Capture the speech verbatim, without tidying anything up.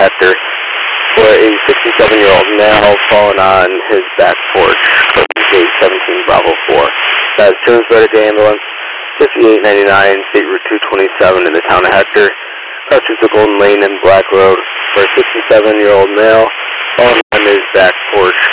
Hector for a sixty-seven-year-old male fallen on his back porch. Gate seventeen Bravo four. That's Tunes Medical Ambulance, fifty-eight ninety-nine, State Route two twenty-seven in the town of Hector. Crosses the Golden Lane and Black Road for a sixty-seven-year-old male fallen on his back porch.